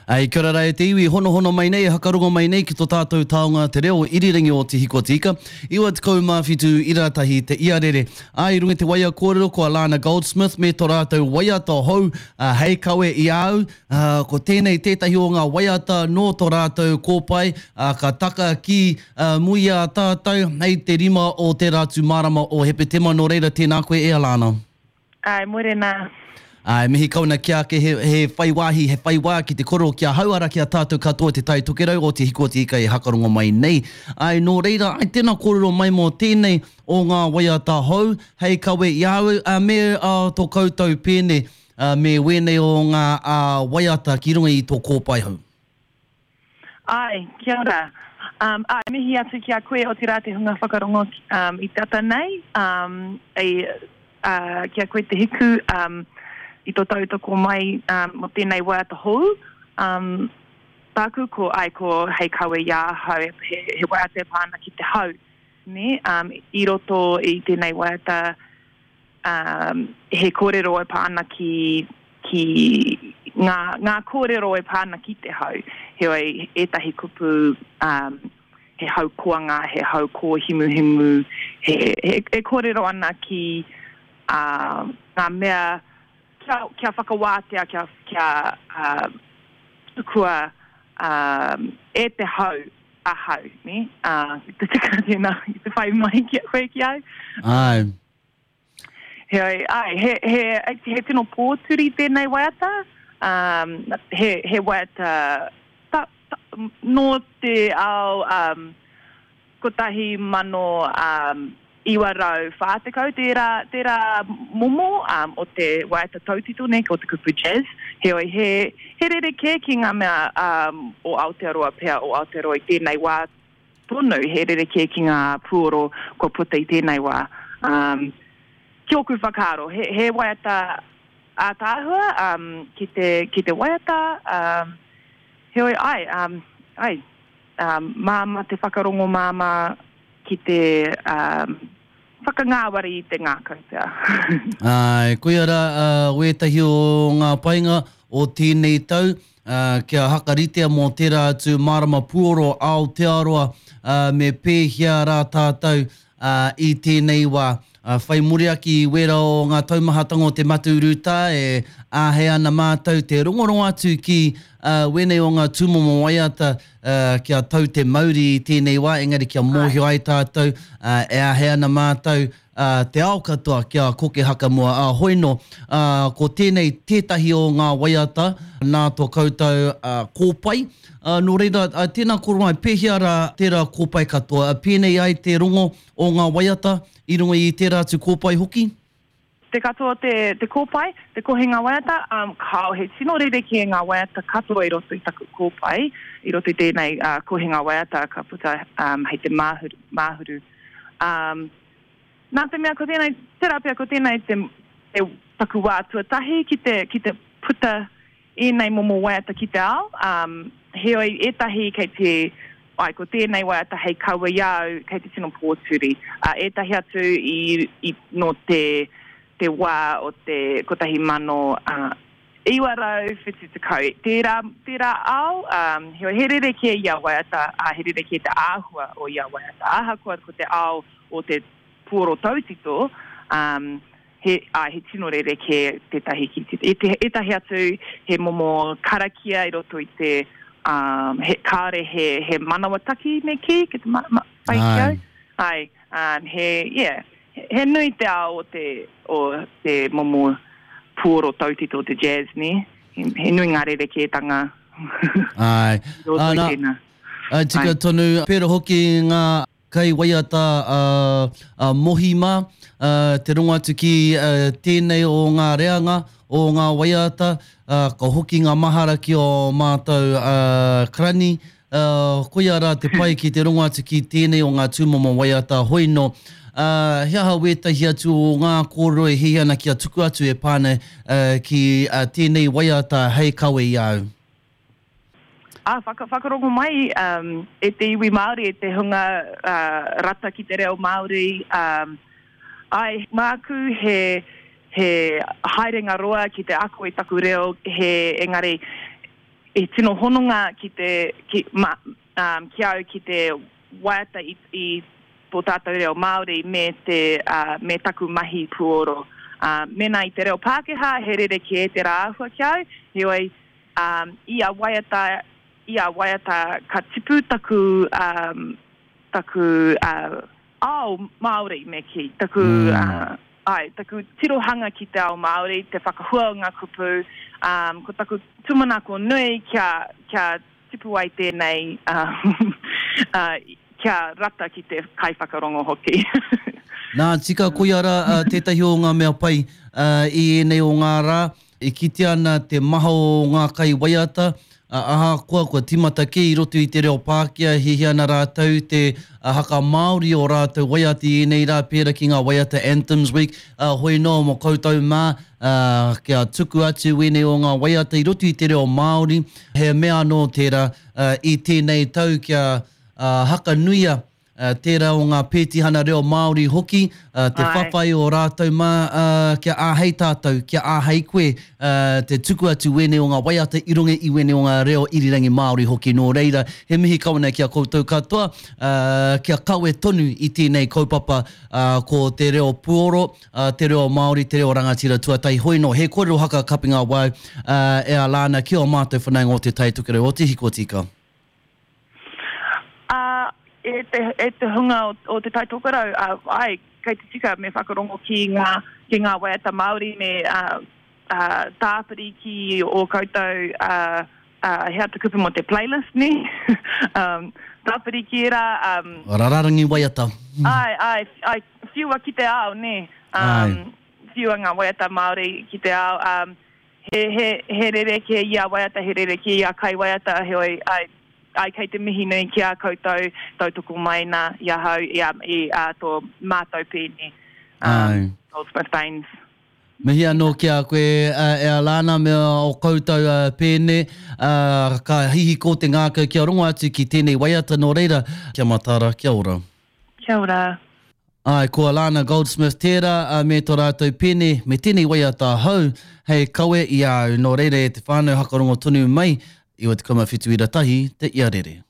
Ai, kia ora e te iwi, hono mai nei, hakarongo mai nei ki tō tātou taonga te reo irirangi o te hiko tika. Iwa te kaumawhitu iratahi te iarere. Ai, runga te waia kōrero ko Alana Goldsmith me tō rātou waiata hou, hei kawe i au. Ko tēnei tētahi o ngā waiata no tō rātou kōpai, ka taka ki muia tātou, hei te rima o te rātu marama o Hepetema, no reira tēnā koe e Alana. Ai, morena. Ai, mihi kauna kia ke he whaiwahi, he whaiwā ki te koro kia hauara kia tātou katoa te tai tokerau o te hiko tika e hakarongo mai nei. Ai, nō reira, ai tēnā kōrero mai mō tēnei o ngā waiata hou, hei kawe i au, me tō koutou pēne, me wēnei o ngā waiata ki runga i tō kōpai hou. Ai, kia ora. Ai, mihi atu kia koe o te rā te hunga whakarongo i tata nei. Kia koe te hiku, I tō tautoko mai mo tēnei waiata hou. Tāku ko hei kawe ia hau, he waiata e pāna ki te hau. Ne? I roto i tēnei waiata he kōrero e pāna ki ngā kōrero e pāna ki te hau. Heoi, etahi kupu he hau kuanga, he hau kō himu, he kōrero ana ki ngā mea kia whakawātea, kia tukua e te hau a hau, ne? Te tika tēnā, i te whai mai koe ki au. Ai. He tino pōturi tēnei waiata. He waiata no te ao kotahi mano iwa rau whātekau, tērā momo o te waiata tautito ne, o te kupu jazz. Heoi, he rereke ki ngā mea o Aotearoa pēr, o Aotearoa i tēnei wā tonu, he rereke ki ngā puoro ko puta i tēnei wā. Ki oku whakaro, he waiata ātāhua ki te waiata. Heoi, māma te whakarongo māma ki te whakangāwari i te ngākau pia. Ai, koe ara, wētahi o ngā painga o tēnei tau, kia hakaritea mō tērā atu marama puoro Aotearoa, me pēhia rā tātou i tēnei wā. Whai muriaki wera o ngā taumahatanga o te maturuta e āhei ana mātou te rongorongo atu ki wēnei o ngā tūmomo waiata kia tau te mauri i tēnei wā, engari kia mōhio ai tātou e āhei ana mātou te ao katoa kia koke haka mua hoino. Ko tēnei tētahi o ngā waiata nā tō koutou kōpai. Nō reira, tēnā koromai, pēhia rā tērā kōpai katoa, pēnei ai te rongo o ngā waiata i runga i tērā tu kōpai hoki? Te katoa te kōpai, te kohinga waiata, kao he tino rereke ngā waiata katoa i roto i taku kōpai, i roto i tēnei kohinga waiata ka puta hei te māhuru. Nā te mea ko tēnei, tērā pia ko tēnei te taku wā tuatahi ki te puta i nei momo waiata ki te ao. Heoi etahi kei te ko tēnei waiata hei kaua iau kei te tino pōturi. Etahi atu i no te wā o te kotahi mano iwa rau whiti te kau. Tērā ao, he rereke ia waiata, he rereke te āhua o ia waiata. Āhakua ko te ao o te puoro tautito, he tino rereke tētahi ki te. Etahi atu he momo karakia i roto i te he kāre he manawataki me ki te whaikiau. He nui te ao o te momo puoro tautito te jazz ni. He nui ngā rereketanga. Ai. Tika tonu, pēra hoki ngā kai waiata mohima, te rongo atu ki tēnei o ngā reanga o ngā waiata, ka hoki ngā mahara ki o mātou krani, koe ara te pai ki te rongo atu ki tēnei o ngā tūmomo waiata hoino. Hiaha wētahi atu o ngā kōrero e hei ana kia tuku atu e pāne ki tēnei waiata hei kawe i au. Whakarongo mai, e te iwi Māori, e te hunga rata ki te reo Māori. Māku he haerenga roa ki te ako i taku reo, engari e tino hononga ki au ki te waiata I po tātou reo Māori me taku mahi puoro. Mena I te reo Pākehā, he rere ki e te rāhua ki au, heoi ia waiata ka tipu taku ao Māori me ki, taku tirohanga ki te ao Māori, te whakahua ngā kupu, ko taku tumanako nui kia tipu ai tēnei kia rata ki te kai whakarongo hoki. Nā, tika koe ara tētahi o ngā mea pai I nei o ngā rā, e kite ana te maha o ngā kai waiata, aha kua timata ke I roto I te reo Pākehā, hihi ana rātau te haka Māori o rātau waiata I nei rā pēra ki ngā waiata Anthems Week, hoi no mo koutou mā, kia tuku atu wene o ngā waiata I roto I te reo Māori, he mea no tērā I tēnei tau kia haka nuia tērā o ngā pētihana reo Māori hoki, te whawhai o rātou mā, kia āhei tātou, kia āhei koe, te tuku atu wene o ngā waiata I runga I wene o ngā reo irirangi Māori hoki nō reira. He mihi kawana kia koutou katoa, kia kawe tonu I tēnei kaupapa ko te reo Puoro, te reo Māori, te reo rangatira tuatai. Hoi no, he kōrero haka kapinga wau, e a lāna kia o mātou whanai ngō te taituka reo. O te hiko tika. E te hunga o te taitokarau, ai, kei te tika me whakarongo ki ngā waiata Māori me tāpiri ki o koutou hea te kupu mo te playlist ni. Tāpiri ki era... Rararangi waiata. Ai, whiua ki te ao, ne. Whiua ngā waiata Māori ki te ao. He rere ke ia waiata, he rere ke ia kai waiata, heoi, ai kei te mihi nui ki a koutou tautoko mai nā iahau I tō mātou pēne. Goldsmith Baines. Mihi anō ki a koe e a lāna mea o koutou pēne, ka hihi ko te ngākau kia rongo atu ki tēnei waiata nō reira. Kia matara, kia ora. Kia ora. Ai, ko a lāna Goldsmith tērā me tō rātou pēne, me tēnei waiata hau, hei kawe I au nō reira e te whānau hakarongo tonu mai, I o te kamawhitu ira tahi, te Iarere.